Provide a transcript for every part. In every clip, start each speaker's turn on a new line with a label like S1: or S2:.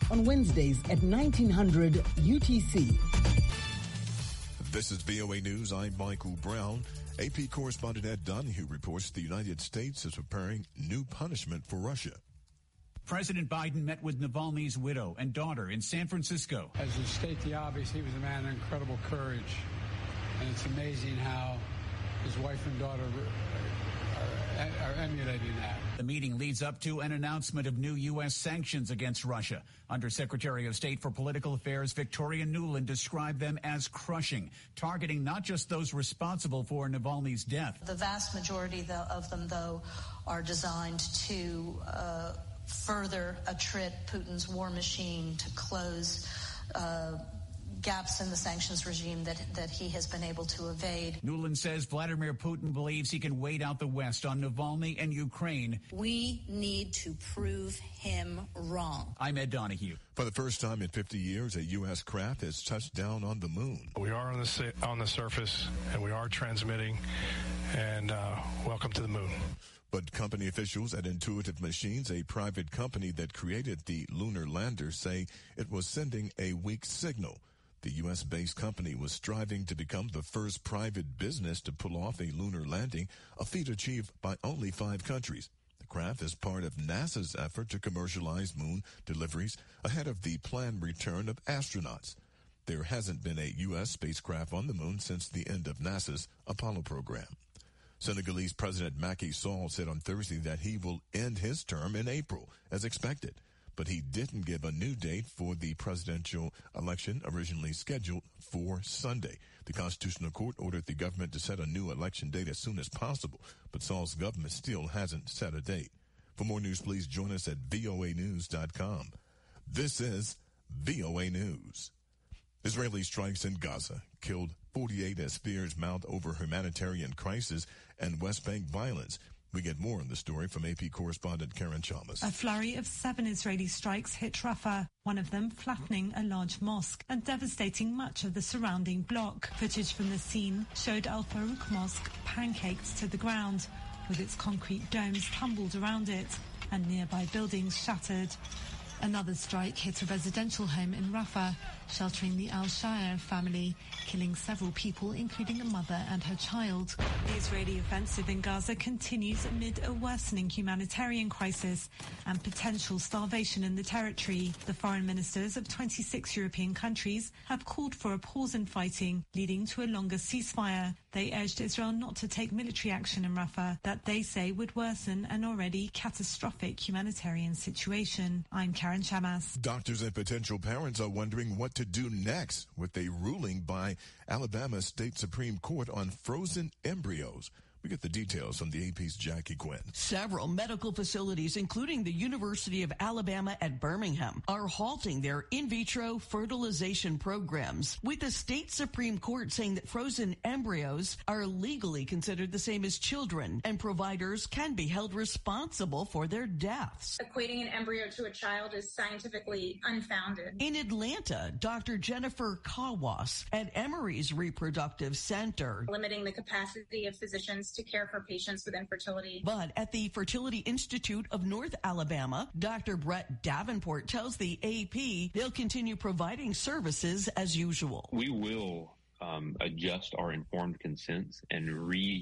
S1: on Wednesdays at 1900 UTC.
S2: This is VOA News. I'm Michael Brown. AP correspondent Ed Donahue reports the United States is preparing new punishment for Russia.
S3: President Biden met with Navalny's widow and daughter in San Francisco.
S4: As you state the obvious, he was a man of incredible courage. And it's amazing how his wife and daughter are emulating that.
S3: The meeting leads up to an announcement of new U.S. sanctions against Russia. Undersecretary of State for Political Affairs Victoria Nuland described them as crushing, targeting not just those responsible for Navalny's death.
S5: The vast majority of them, though, are designed to further attrit Putin's war machine, to close gaps in the sanctions regime that he has been able to evade.
S3: Nuland says Vladimir Putin believes he can wait out the West on Navalny and Ukraine.
S5: We need to prove him wrong.
S3: I'm Ed Donahue.
S2: For the first time in 50 years, a U.S. craft has touched down on the moon.
S6: We are on the surface, and we are transmitting, and welcome to the moon.
S2: But company officials at Intuitive Machines, a private company that created the lunar lander, say it was sending a weak signal. The U.S.-based company was striving to become the first private business to pull off a lunar landing, a feat achieved by only 5 countries. The craft is part of NASA's effort to commercialize moon deliveries ahead of the planned return of astronauts. There hasn't been a U.S. spacecraft on the moon since the end of NASA's Apollo program. Senegalese President Macky Sall said on Thursday that he will end his term in April, as expected, but he didn't give a new date for the presidential election originally scheduled for Sunday. The Constitutional Court ordered the government to set a new election date as soon as possible, but Sall's government still hasn't set a date. For more news, please join us at voanews.com. This is VOA News. Israeli strikes in Gaza killed 48 as fears mount over humanitarian crisis and West Bank violence. We get more on the story from AP correspondent Karen Chalmers.
S7: A flurry of 7 Israeli strikes hit Rafah, one of them flattening a large mosque and devastating much of the surrounding block. Footage from the scene showed Al Farouk Mosque pancaked to the ground, with its concrete domes tumbled around it and nearby buildings shattered. Another strike hit a residential home in Rafah, sheltering the Al-Shayer family, killing several people, including a mother and her child. The Israeli offensive in Gaza continues amid a worsening humanitarian crisis and potential starvation in the territory. The foreign ministers of 26 European countries have called for a pause in fighting, leading to a longer ceasefire. They urged Israel not to take military action in Rafah that they say would worsen an already catastrophic humanitarian situation. I'm Karen Chamas.
S2: Doctors and potential parents are wondering what to do next with a ruling by Alabama State Supreme Court on frozen embryos. We get the details from the AP's Jackie Quinn.
S8: Several medical facilities, including the University of Alabama at Birmingham, are halting their in vitro fertilization programs, with the state Supreme Court saying that frozen embryos are legally considered the same as children, and providers can be held responsible for their deaths.
S9: Equating an embryo to a child is scientifically unfounded.
S8: In Atlanta, Dr. Jennifer Kawas at Emory's Reproductive Center,
S9: limiting the capacity of physicians to care for patients with infertility.
S8: But at the Fertility Institute of North Alabama, Dr. Brett Davenport tells the AP they'll continue providing services as usual.
S10: We will adjust our informed consents and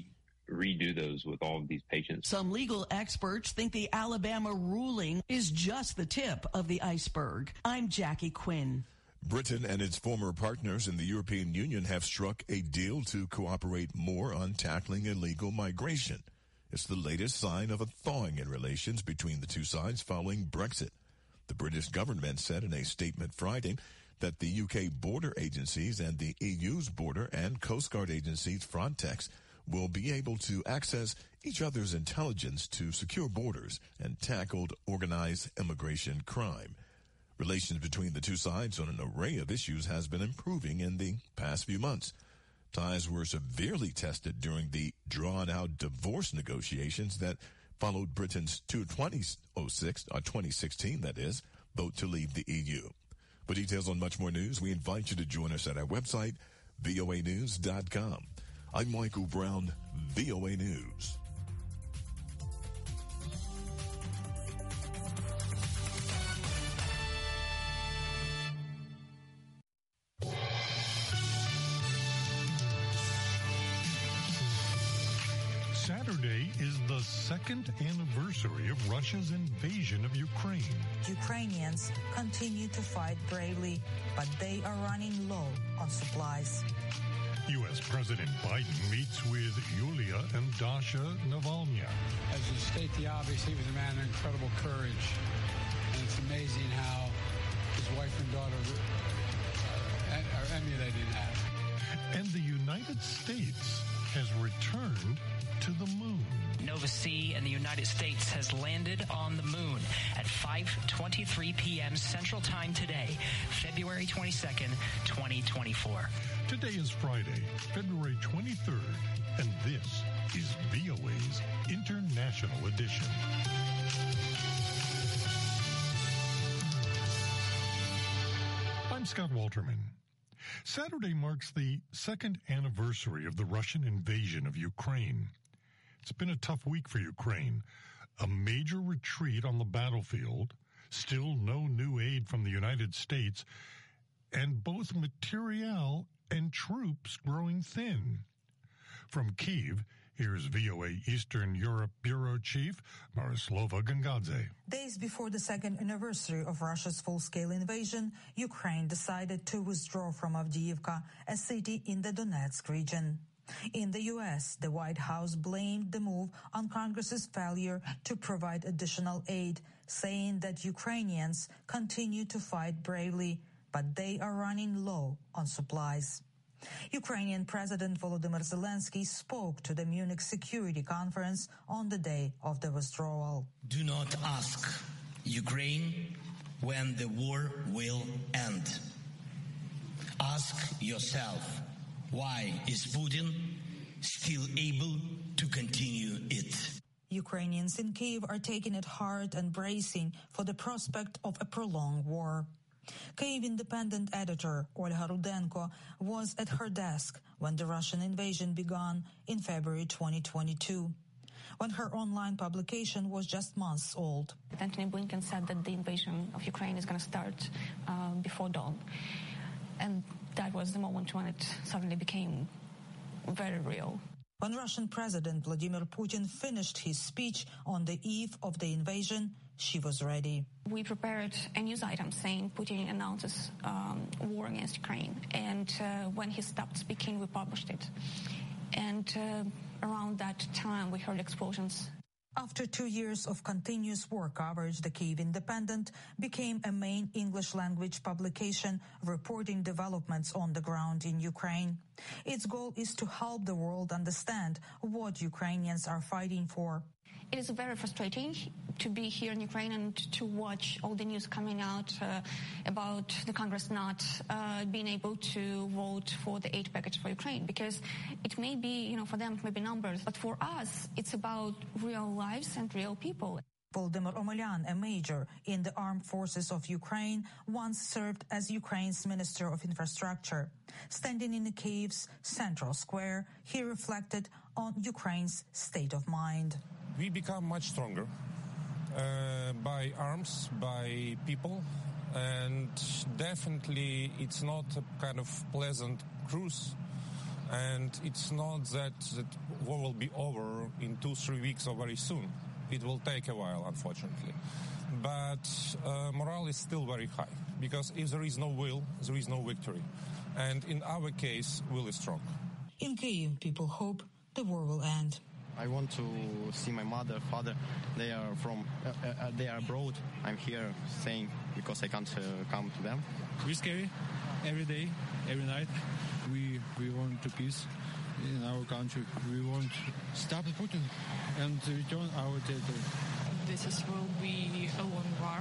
S10: redo those with all of these patients.
S8: Some legal experts think the Alabama ruling is just the tip of the iceberg. I'm Jackie Quinn.
S2: Britain and its former partners in the European Union have struck a deal to cooperate more on tackling illegal migration. It's the latest sign of a thawing in relations between the two sides following Brexit. The British government said in a statement Friday that the UK border agencies and the EU's border and Coast Guard agencies Frontex will be able to access each other's intelligence to secure borders and tackle organized immigration crime. Relations between the two sides on an array of issues has been improving in the past few months. Ties were severely tested during the drawn-out divorce negotiations that followed Britain's 2016, that is, vote to leave the EU. For details on much more news, we invite you to join us at our website, voanews.com. I'm Michael Brown, VOA News.
S11: Saturday is the second anniversary of Russia's invasion of Ukraine.
S12: Ukrainians continue to fight bravely, but they are running low on supplies.
S11: U.S. President Biden meets with Yulia and Dasha Navalny.
S4: As to state the obvious, he was a man of incredible courage. And it's amazing how his wife and daughter are emulating that.
S11: And the United States has returned to the moon.
S13: Nova-C in the United States has landed on the moon at 5:23 p.m. Central Time today, February 22nd, 2024.
S11: Today is Friday, February 23rd, and this is VOA's International Edition. I'm Scott Walterman. Saturday marks the second anniversary of the Russian invasion of Ukraine. It's been a tough week for Ukraine. A major retreat on the battlefield, still no new aid from the United States, and both materiel and troops growing thin. From Kyiv, here's VOA Eastern Europe Bureau Chief Myroslava Gongadze.
S12: Days before the second anniversary of Russia's full-scale invasion, Ukraine decided to withdraw from Avdiivka, a city in the Donetsk region. In the U.S., the White House blamed the move on Congress's failure to provide additional aid, saying that Ukrainians continue to fight bravely, but they are running low on supplies. Ukrainian President Volodymyr Zelensky spoke to the Munich Security Conference on the day of the withdrawal.
S14: Do not ask Ukraine when the war will end. Ask yourself, why is Putin still able to continue it?
S12: Ukrainians in Kyiv are taking it hard and bracing for the prospect of a prolonged war. Kyiv Independent editor Olga Rudenko was at her desk when the Russian invasion began in February 2022, when her online publication was just months old.
S15: Antony Blinken said that the invasion of Ukraine is going to start before dawn. And that was the moment when it suddenly became very real.
S12: When Russian President Vladimir Putin finished his speech on the eve of the invasion, she was ready.
S15: We prepared a news item saying Putin announces war against Ukraine. And when he stopped speaking, we published it. And around that time, we heard explosions.
S12: After 2 years of continuous war coverage, the Kyiv Independent became a main English-language publication reporting developments on the ground in Ukraine. Its goal is to help the world understand what Ukrainians are fighting for.
S15: It is very frustrating to be here in Ukraine and to watch all the news coming out about the Congress not being able to vote for the aid package for Ukraine, because it may be, for them it may be numbers, but for us it's about real lives and real people.
S12: Volodymyr Omelyan, a major in the armed forces of Ukraine, once served as Ukraine's Minister of Infrastructure. Standing in Kyiv's central square, he reflected on Ukraine's state of mind.
S16: We become much stronger by arms, by people, and definitely it's not a kind of pleasant cruise, and it's not that war will be over in 2-3 weeks or very soon. It will take a while, unfortunately. But morale is still very high, because if there is no will, there is no victory. And in our case, will is strong.
S12: In Kyiv, people hope the war will end.
S17: I want to see my mother, father. They are they are abroad. I'm here staying because I can't come to them.
S18: We're scary every day, every night. We want to peace in our country. We want to stop Putin and return our territory.
S19: This will be a long war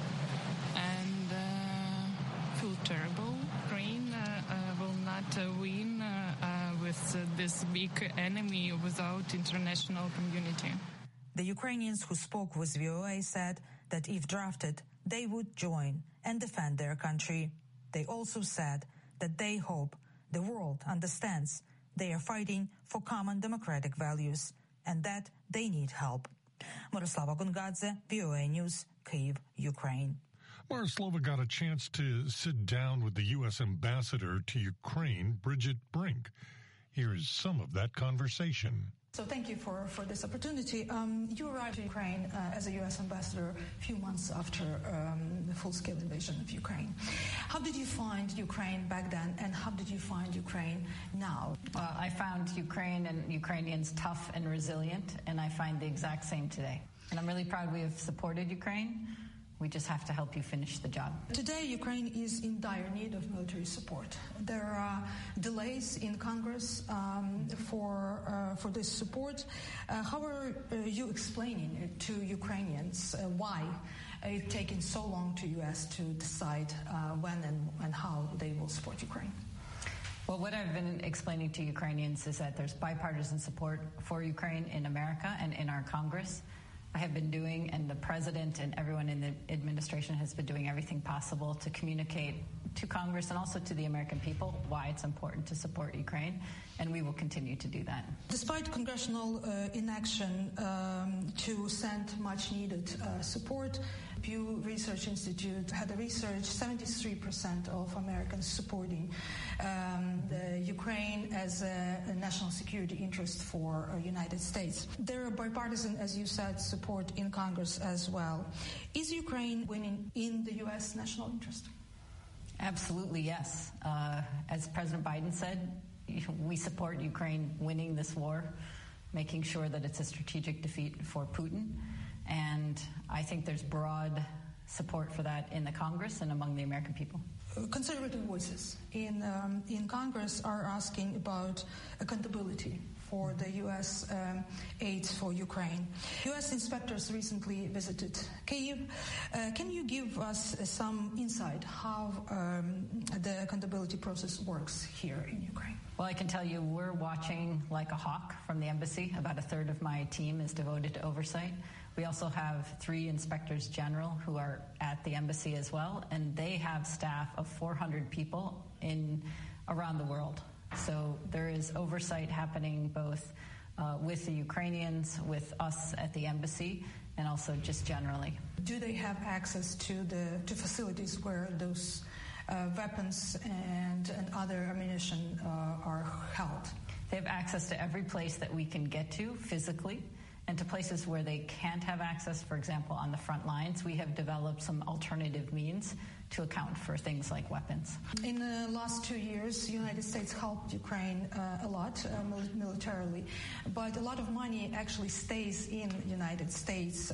S19: and feel terrible. Ukraine will not win with this big enemy without international community.
S12: The Ukrainians who spoke with VOA said that if drafted, they would join and defend their country. They also said that they hope the world understands they are fighting for common democratic values and that they need help. Myroslava Gongadze, VOA News, Kyiv, Ukraine.
S11: Myroslava got a chance to sit down with the U.S. ambassador to Ukraine, Bridget Brink. Here's some of that conversation.
S20: So thank you for this opportunity. You arrived in Ukraine as a U.S. ambassador a few months after the full-scale invasion of Ukraine. How did you find Ukraine back then, and how did you find Ukraine now?
S21: I found Ukraine and Ukrainians tough and resilient, and I find the exact same today. And I'm really proud we have supported Ukraine. We just have to help you finish the job.
S20: Today, Ukraine is in dire need of military support. There are delays in Congress for this support. How are you explaining to Ukrainians why it's taking so long to U.S. to decide when and how they will support Ukraine?
S21: Well, what I've been explaining to Ukrainians is that there's bipartisan support for Ukraine in America and in our Congress. I have been doing, and the president and everyone in the administration has been doing everything possible to communicate to Congress and also to the American people why it's important to support Ukraine, and we will continue to do that.
S20: Despite congressional inaction to send much-needed support, Pew Research Institute had a research 73% of Americans supporting Ukraine as a national security interest for the United States. There are bipartisan, as you said, support in Congress as well. Is Ukraine winning in the U.S. national interest?
S21: Absolutely, yes. As President Biden said, we support Ukraine winning this war, making sure that it's a strategic defeat for Putin. And I think there's broad support for that in the Congress and among the American people.
S20: Conservative voices in Congress are asking about accountability for the U.S. aid for Ukraine. U.S. inspectors recently visited Kyiv. Can you give us some insight how the accountability process works here in Ukraine?
S21: Well, I can tell you we're watching like a hawk from the embassy. About a third of my team is devoted to oversight. We also have 3 inspectors general who are at the embassy as well, and they have staff of 400 people around the world. So there is oversight happening both with the Ukrainians, with us at the embassy, and also just generally.
S20: Do they have access to facilities where those weapons and other ammunition are held?
S21: They have access to every place that we can get to physically, and to places where they can't have access, for example, on the front lines. We have developed some alternative means to account for things like weapons.
S20: In the last 2 years, the United States helped Ukraine a lot militarily, but a lot of money actually stays in the United States,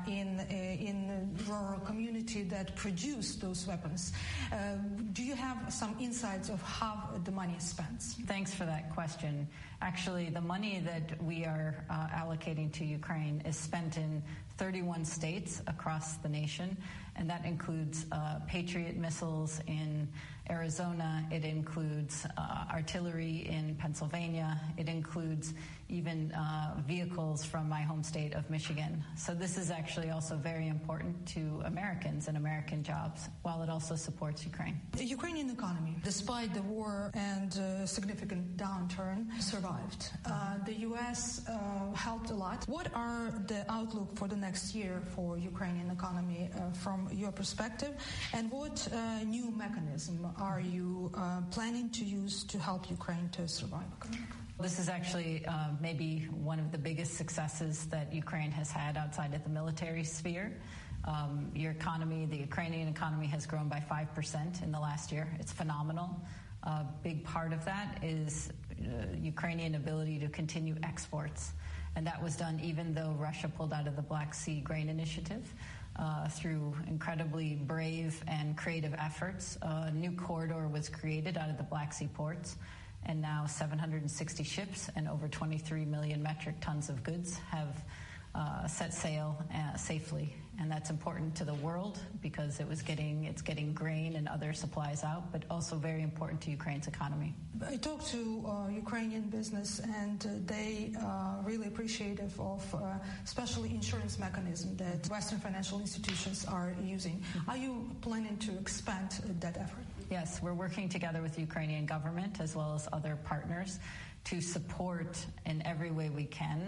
S20: in rural community that produce those weapons. Do you have some insights of how the money is spent?
S21: Thanks for that question. Actually, the money that we are allocating to Ukraine is spent in 31 states across the nation, and that includes Patriot missiles in Arizona. It includes artillery in Pennsylvania. It includes even vehicles from my home state of Michigan. So this is actually also very important to Americans and American jobs, while it also supports Ukraine.
S20: The Ukrainian economy, despite the war and significant downturn, survived. The U.S. helped a lot. What are the outlook for the next year for Ukrainian economy from your perspective, and what new mechanism are you planning to use to help Ukraine to survive?
S21: This is actually maybe one of the biggest successes that Ukraine has had outside of the military sphere. Your economy, the Ukrainian economy, has grown by 5% in the last year. It's phenomenal. A big part of that is Ukrainian ability to continue exports. And that was done even though Russia pulled out of the Black Sea Grain Initiative. Through incredibly brave and creative efforts, a new corridor was created out of the Black Sea ports, and now 760 ships and over 23 million metric tons of goods have set sail safely. And that's important to the world because it's getting grain and other supplies out, but also very important to Ukraine's economy.
S20: I talked to Ukrainian business, and they really appreciative of especially insurance mechanism that Western financial institutions are using. Are you planning to expand that effort?
S21: Yes, we're working together with the Ukrainian government as well as other partners to support in every way we can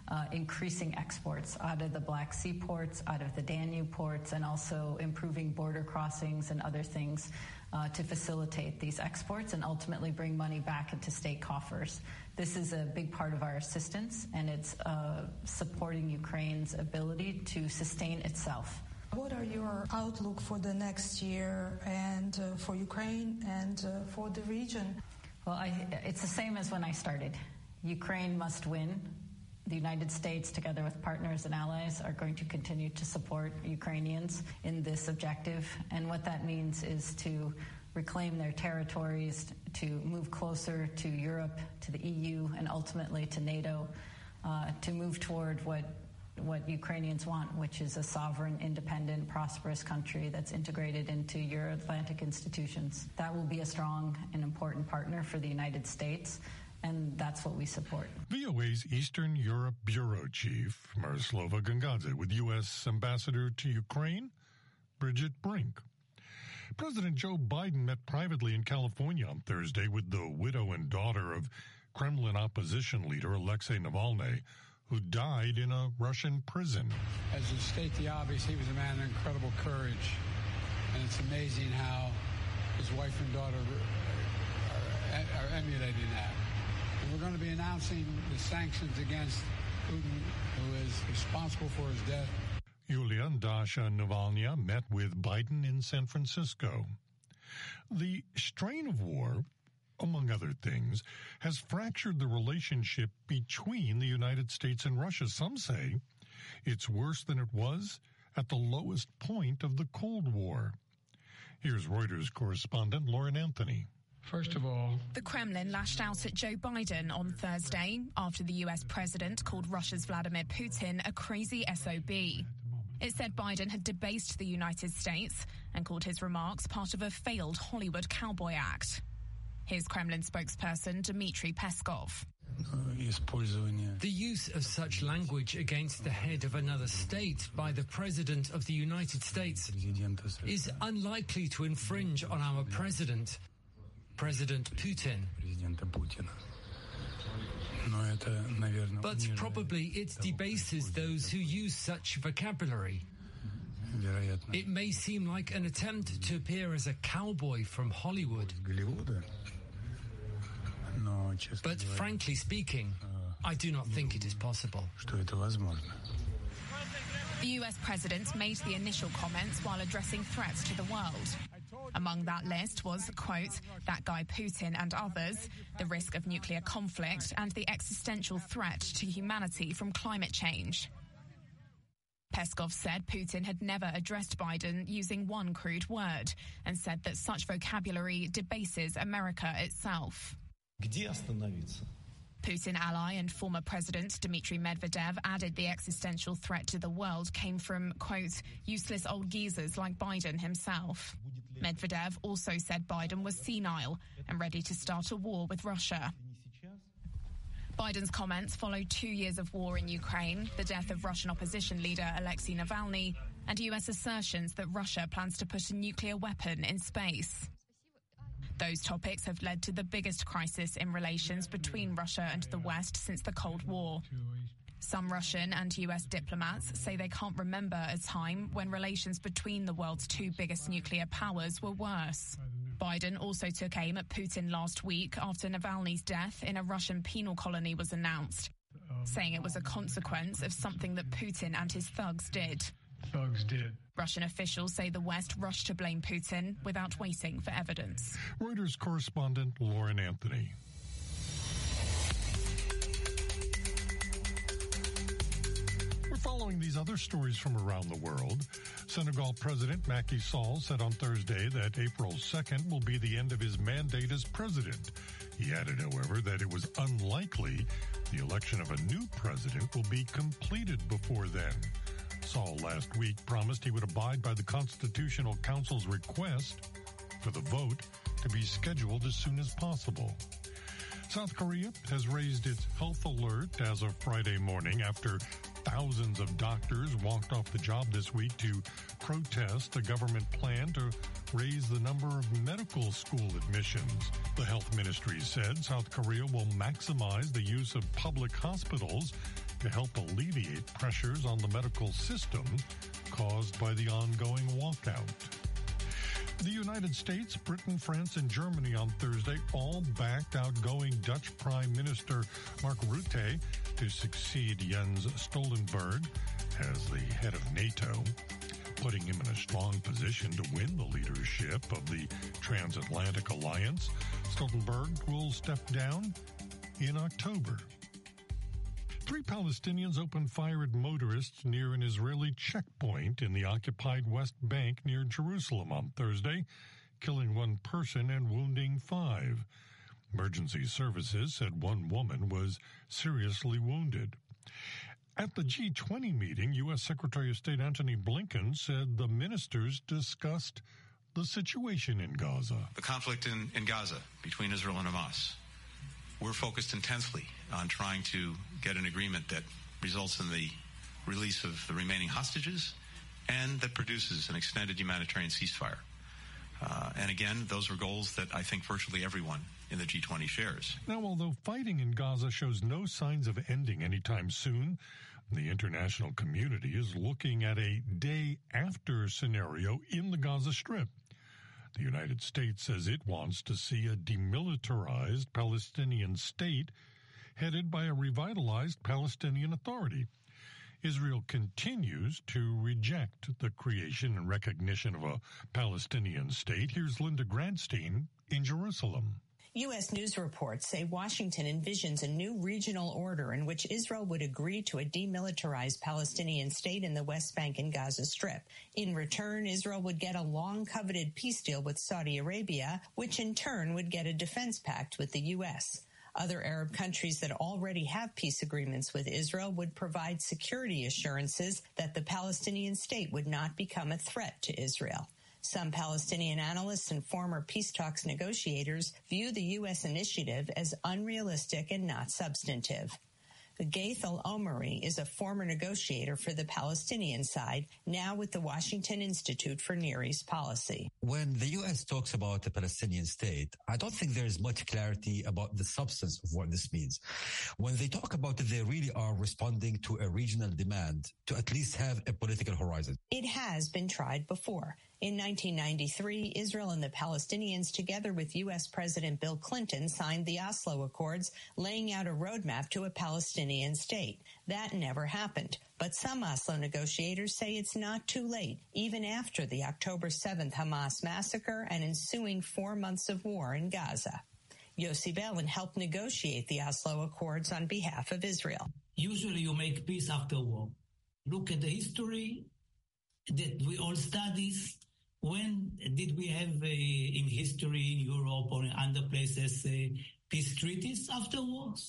S21: increasing exports out of the Black Sea ports, out of the Danube ports, and also improving border crossings and other things to facilitate these exports and ultimately bring money back into state coffers. This is a big part of our assistance, and it's supporting Ukraine's ability to sustain itself.
S20: What are your outlook for the next year and for Ukraine and for the region?
S21: Well, it's the same as when I started. Ukraine must win. The United States, together with partners and allies, are going to continue to support Ukrainians in this objective. And what that means is to reclaim their territories, to move closer to Europe, to the EU, and ultimately to NATO, to move toward what Ukrainians want, which is a sovereign, independent, prosperous country that's integrated into Euro-Atlantic institutions. That will be a strong and important partner for the United States, and that's what we support.
S11: VOA's Eastern Europe Bureau Chief, Miroslava Gongadze, with U.S. Ambassador to Ukraine, Bridget Brink. President Joe Biden met privately in California on Thursday with the widow and daughter of Kremlin opposition leader Alexei Navalny, who died in a Russian prison.
S4: As to state the obvious, he was a man of incredible courage, and it's amazing how his wife and daughter are emulating that. And we're going to be announcing the sanctions against Putin, who is responsible for his death.
S11: Yulia and Dasha Navalny met with Biden in San Francisco. The strain of war, among other things, has fractured the relationship between the United States and Russia. Some say it's worse than it was at the lowest point of the Cold War. Here's Reuters correspondent Lauren Anthony.
S1: First of all,
S22: the Kremlin lashed out at Joe Biden on Thursday after the U.S. president called Russia's Vladimir Putin a crazy SOB. It said Biden had debased the United States and called his remarks part of a failed Hollywood cowboy act. Here's Kremlin spokesperson Dmitry Peskov.
S1: The use of such language against the head of another state by the President of the United States is unlikely to infringe on our president, President Putin. But probably it debases those who use such vocabulary. It may seem like an attempt to appear as a cowboy from Hollywood. But frankly speaking, I do not think it is possible.
S22: The U.S. president made the initial comments while addressing threats to the world. Among that list was, quote, that guy Putin and others, the risk of nuclear conflict and the existential threat to humanity from climate change. Peskov said Putin had never addressed Biden using one crude word and said that such vocabulary debases America itself. Putin ally and former president Dmitry Medvedev added the existential threat to the world came from, quote, useless old geezers like Biden himself. Medvedev also said Biden was senile and ready to start a war with Russia. Biden's comments followed 2 years of war in Ukraine, the death of Russian opposition leader Alexei Navalny, and U.S. assertions that Russia plans to put a nuclear weapon in space. Those topics have led to the biggest crisis in relations between Russia and the West since the Cold War. Some Russian and U.S. diplomats say they can't remember a time when relations between the world's two biggest nuclear powers were worse. Biden also took aim at Putin last week after Navalny's death in a Russian penal colony was announced, saying it was a consequence of something that Putin and his thugs did. Russian officials say the West rushed to blame Putin without waiting for evidence.
S11: Reuters correspondent Lauren Anthony. We're following these other stories from around the world. Senegal President Macky Sall said on Thursday that April 2nd will be the end of his mandate as president. He added, however, that it was unlikely the election of a new president will be completed before then. Sall last week promised he would abide by the Constitutional Council's request for the vote to be scheduled as soon as possible. South Korea has raised its health alert as of Friday morning after thousands of doctors walked off the job this week to protest a government plan to raise the number of medical school admissions. The health ministry said South Korea will maximize the use of public hospitals to help alleviate pressures on the medical system caused by the ongoing walkout. The United States, Britain, France, and Germany on Thursday all backed outgoing Dutch Prime Minister Mark Rutte to succeed Jens Stoltenberg as the head of NATO, putting him in a strong position to win the leadership of the transatlantic alliance. Stoltenberg will step down in October. 3 Palestinians opened fire at motorists near an Israeli checkpoint in the occupied West Bank near Jerusalem on Thursday, killing 1 person and wounding 5. Emergency services said 1 woman was seriously wounded. At the G20 meeting, U.S. Secretary of State Antony Blinken said the ministers discussed the situation in Gaza.
S3: The conflict in Gaza between Israel and Hamas. We're focused intensely on trying to get an agreement that results in the release of the remaining hostages and that produces an extended humanitarian ceasefire. And again, those are goals that I think virtually everyone in the G20 shares.
S11: Now, although fighting in Gaza shows no signs of ending anytime soon, the international community is looking at a day-after scenario in the Gaza Strip. The United States says it wants to see a demilitarized Palestinian state headed by a revitalized Palestinian Authority. Israel continues to reject the creation and recognition of a Palestinian state. Here's Linda Gradstein in Jerusalem.
S5: U.S. news reports say Washington envisions a new regional order in which Israel would agree to a demilitarized Palestinian state in the West Bank and Gaza Strip. In return, Israel would get a long-coveted peace deal with Saudi Arabia, which in turn would get a defense pact with the U.S. Other Arab countries that already have peace agreements with Israel would provide security assurances that the Palestinian state would not become a threat to Israel. Some Palestinian analysts and former peace talks negotiators view the U.S. initiative as unrealistic and not substantive. Gaith Al-Omari is a former negotiator for the Palestinian side, now with the Washington Institute for Near East Policy.
S23: When the U.S. talks about the Palestinian state, I don't think there is much clarity about the substance of what this means. When they talk about it, they really are responding to a regional demand to at least have a political horizon.
S5: It has been tried before. In 1993, Israel and the Palestinians, together with U.S. President Bill Clinton, signed the Oslo Accords, laying out a roadmap to a Palestinian state. That never happened. But some Oslo negotiators say it's not too late, even after the October 7th Hamas massacre and ensuing 4 months of war in Gaza. Yossi Beilin helped negotiate the Oslo Accords on behalf of Israel.
S24: Usually you make peace after war. Look at the history that we all study. When did we have in history in Europe or in other places peace treaties? After wars.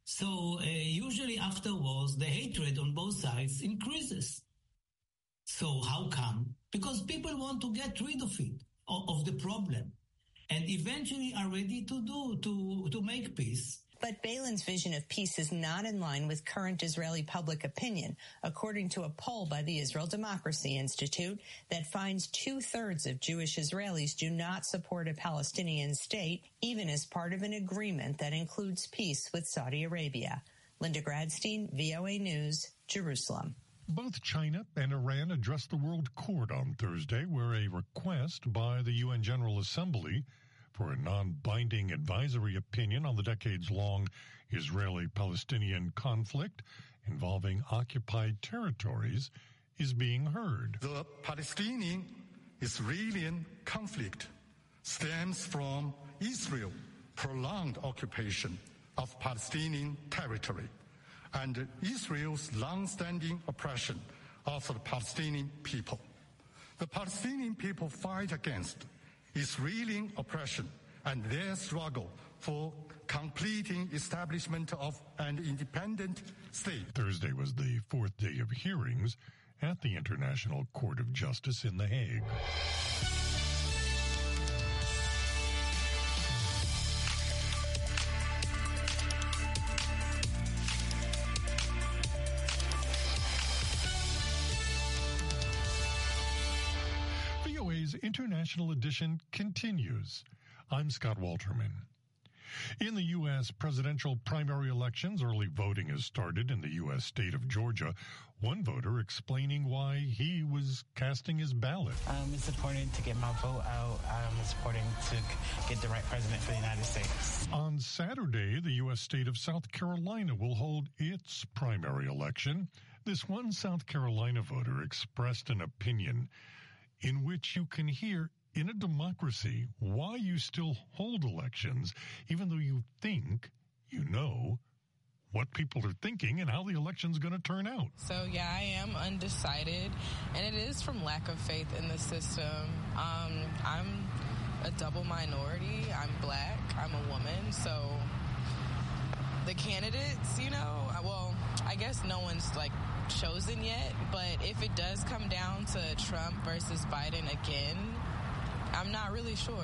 S24: So usually after wars, the hatred on both sides increases. So how come? Because people want to get rid of it, of the problem, and eventually are ready to make peace.
S5: But Beilin's vision of peace is not in line with current Israeli public opinion, according to a poll by the Israel Democracy Institute that finds 2/3 of Jewish Israelis do not support a Palestinian state, even as part of an agreement that includes peace with Saudi Arabia. Linda Gradstein, VOA News, Jerusalem.
S11: Both China and Iran addressed the World Court on Thursday, where a request by the UN General Assembly for a non-binding advisory opinion on the decades-long Israeli-Palestinian conflict involving occupied territories is being heard.
S25: The Palestinian-Israeli conflict stems from Israel's prolonged occupation of Palestinian territory and Israel's long-standing oppression of the Palestinian people. The Palestinian people fight against Israeli oppression and their struggle for completing establishment of an independent state.
S11: Thursday was the 4th day of hearings at the International Court of Justice in The Hague. VOA's International Edition continues. I'm Scott Walterman. In the U.S. presidential primary elections, early voting has started in the U.S. state of Georgia. One voter explaining why he was casting his ballot.
S6: It's important to get my vote out. It's important to get the right president for the United States.
S11: On Saturday, the U.S. state of South Carolina will hold its primary election. This one South Carolina voter expressed an opinion in which you can hear, in a democracy, why you still hold elections, even though you think you know what people are thinking and how the election's going to turn out.
S7: So, yeah, I am undecided, and it is from lack of faith in the system. I'm a double minority. I'm black. I'm a woman. So the candidates, well, I guess no one's, chosen yet. But if it does come down to Trump versus Biden again, I'm not really sure.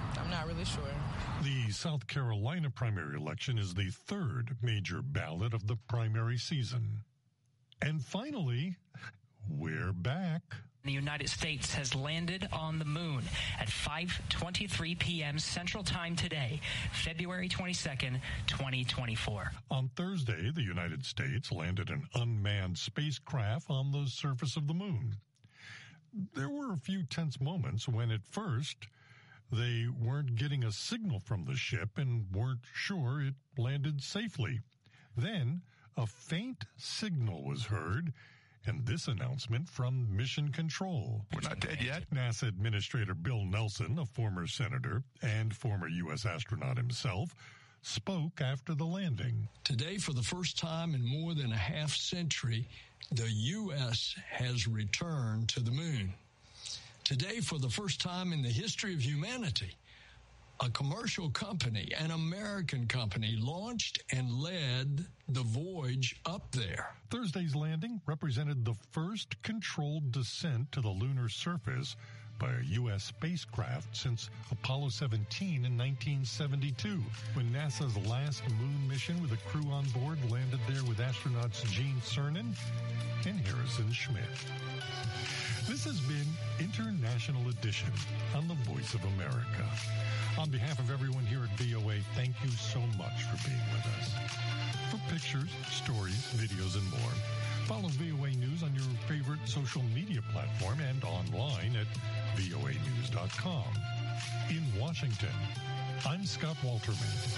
S11: The South Carolina primary election is the third major ballot of the primary season. And finally, we're back.
S13: The United States has landed on the moon at 5:23 p.m. Central Time today, February 22nd, 2024.
S11: On Thursday, the United States landed an unmanned spacecraft on the surface of the moon. There were a few tense moments when at first they weren't getting a signal from the ship and weren't sure it landed safely. Then a faint signal was heard, and this announcement from Mission Control.
S8: We're not dead yet.
S11: NASA Administrator Bill Nelson, a former senator and former U.S. astronaut himself, spoke after the landing.
S9: Today, for the first time in more than a half century, the U.S. has returned to the moon. Today, for the first time in the history of humanity, a commercial company, an American company, launched and led the voyage up there.
S11: Thursday's landing represented the first controlled descent to the lunar surface by a U.S. spacecraft since Apollo 17 in 1972, when NASA's last moon mission with a crew on board landed there with astronauts Gene Cernan and Harrison Schmitt. This has been International Edition on the Voice of America. On behalf of everyone here at VOA, thank you so much for being with us. For pictures, stories, videos, and more, follow VOA News on your favorite social media platform and online at voanews.com. In Washington, I'm Scott Walterman.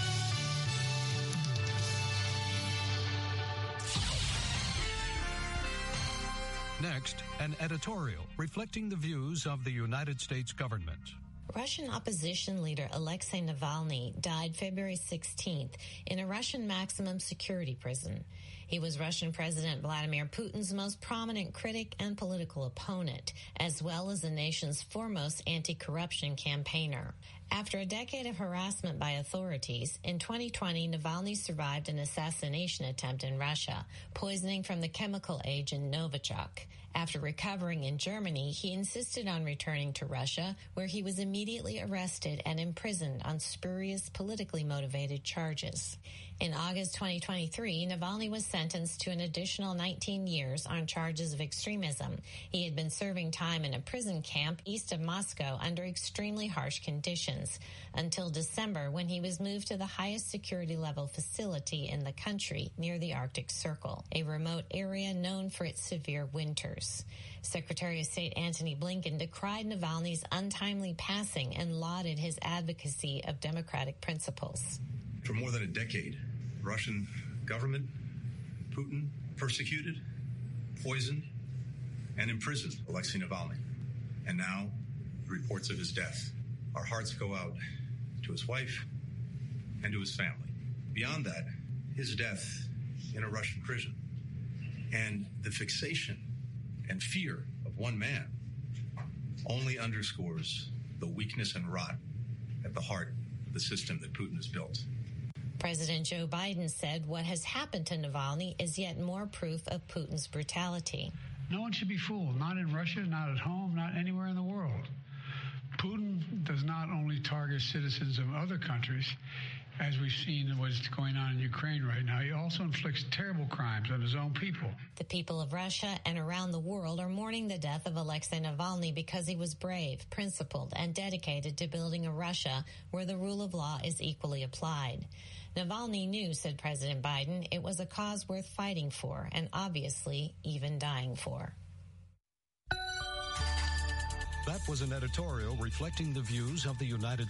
S10: Next, an editorial reflecting the views of the United States government.
S26: Russian opposition leader Alexei Navalny died February 16th in a Russian maximum security prison. He was Russian President Vladimir Putin's most prominent critic and political opponent, as well as the nation's foremost anti-corruption campaigner. After a decade of harassment by authorities, in 2020, Navalny survived an assassination attempt in Russia, poisoning from the chemical agent Novichok. After recovering in Germany, he insisted on returning to Russia, where he was immediately arrested and imprisoned on spurious, politically motivated charges. In August 2023, Navalny was sentenced to an additional 19 years on charges of extremism. He had been serving time in a prison camp east of Moscow under extremely harsh conditions until December, when he was moved to the highest security level facility in the country near the Arctic Circle, a remote area known for its severe winters. Secretary of State Antony Blinken decried Navalny's untimely passing and lauded his advocacy of democratic principles.
S27: For more than a decade, the Russian government, Putin, persecuted, poisoned, and imprisoned Alexei Navalny. And now, the reports of his death. Our hearts go out to his wife and to his family. Beyond that, his death in a Russian prison and the fixation and fear of one man only underscores the weakness and rot at the heart of the system that Putin has built.
S26: President Joe Biden said what has happened to Navalny is yet more proof of Putin's brutality.
S4: No one should be fooled, not in Russia, not at home, not anywhere in the world. Putin does not only target citizens of other countries, as we've seen what's going on in Ukraine right now, he also inflicts terrible crimes on his own people.
S26: The people of Russia and around the world are mourning the death of Alexei Navalny because he was brave, principled, and dedicated to building a Russia where the rule of law is equally applied. Navalny knew, said President Biden, it was a cause worth fighting for and obviously even dying for.
S10: That was an editorial reflecting the views of the United